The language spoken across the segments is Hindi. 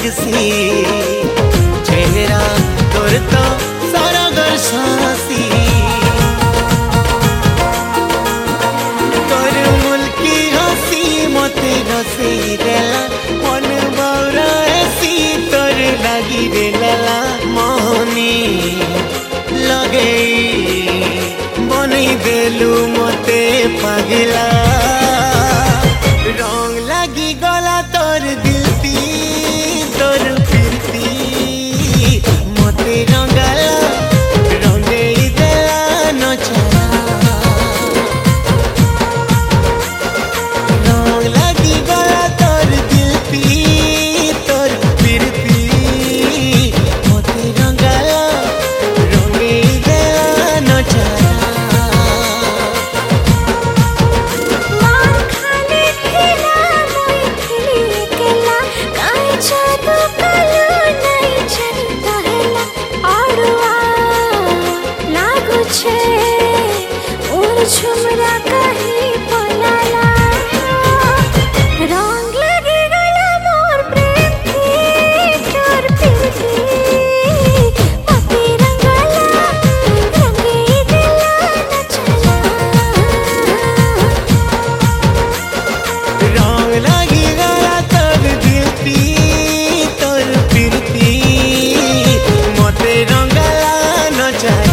लगसी चेहरा तोर तो सरगर सासी तोर मुल्की हसी मते रसई देला मन बाउरा ऐसी तोर लगी देला मोहनी लगे बनी देलु मते पागला रंग लगी गला तोर दिलती तोर फिरती मते रंगला रंगे देला नचला रंग लगी गला तोर दिलती तोर फिरती मते रंगला रंगे देला नचला झुमरा कहीं पलाला रंग लगे गला मोर प्रेम की तोर प्रीति मते रंगला रंगे दिला नचला रंग लगी गला तोर दिलती तोर प्रीति मते रंगला नचला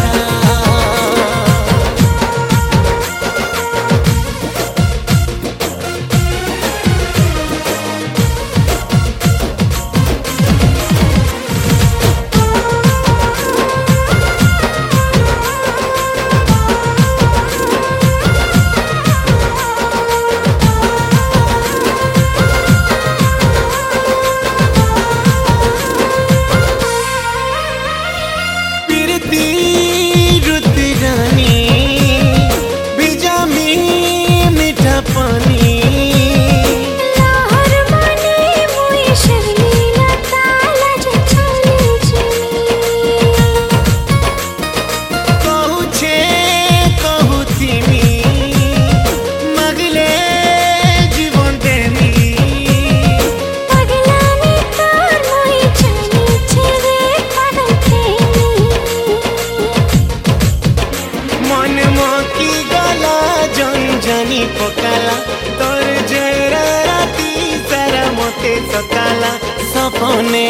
पकाला तोर जरा राती सारा मते सताला सपने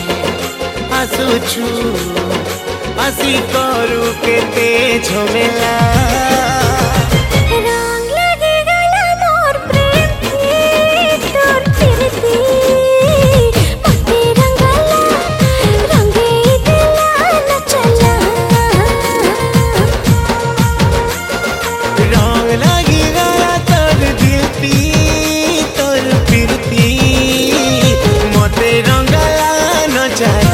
आसुछु आसी करू केते झमेला रंग लगे गला मोर प्रेम की तोर प्रीति मते रंगला रंगे दिला नचला रंग लगी गला तोर दिलती तोर प्रीति मते रंगला नचला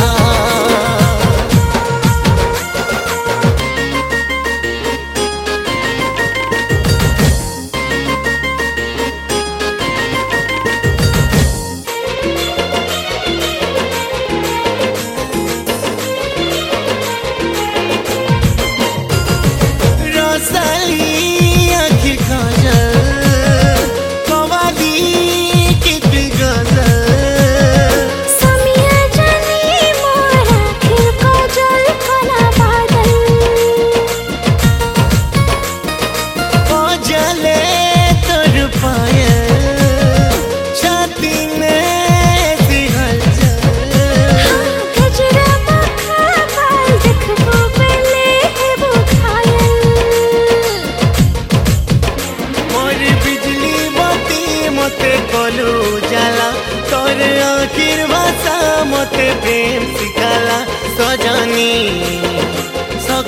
आखिर भाषा मते प्रेम सिखाला सजनी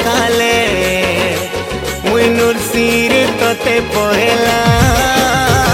सकाले मुई नूर सिर तते पहेला।